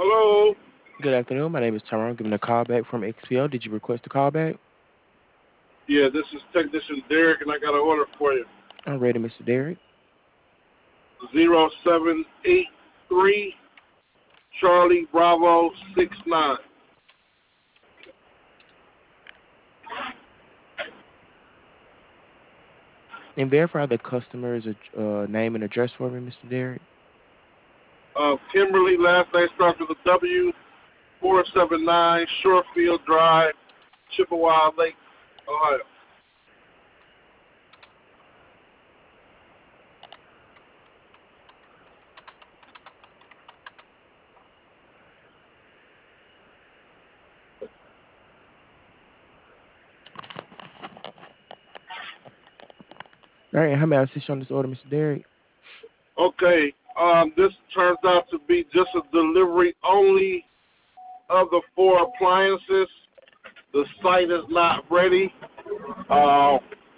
Hello. Good afternoon. My name is Tyrone. I'm giving a call back from XPO. Did you request a call back? Yeah, this is Technician Derek, and I got an order for you. I'm ready, Mr. Derek. 0783 Charlie Bravo 69. And verify the customer's name and address for me, Mr. Derek. Kimberly, last name starts with a W. 479 Shorefield Drive, Chippewa Lake, Ohio. All right. And how may I assist you on this order, Mr. Derek? Okay. This turns out to be just a delivery only of the four appliances. The site is not ready. Uh,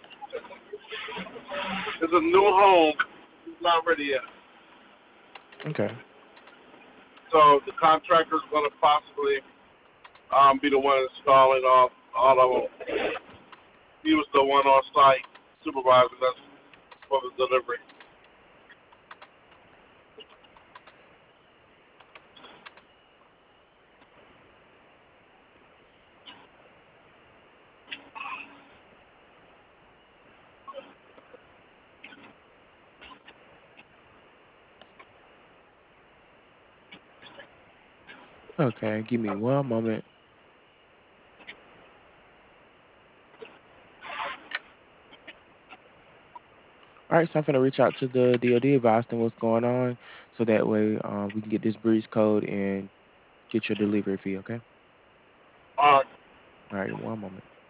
it's a new home. It's not ready yet. Okay. So the contractor is going to possibly be the one installing all of them. He was the one on site supervising us for the delivery. Okay. Give me one moment. All right. So I'm going to reach out to the DOD, advise them what's going on, so that way we can get this breach code and get your delivery fee. Okay. Uh, All right. One moment.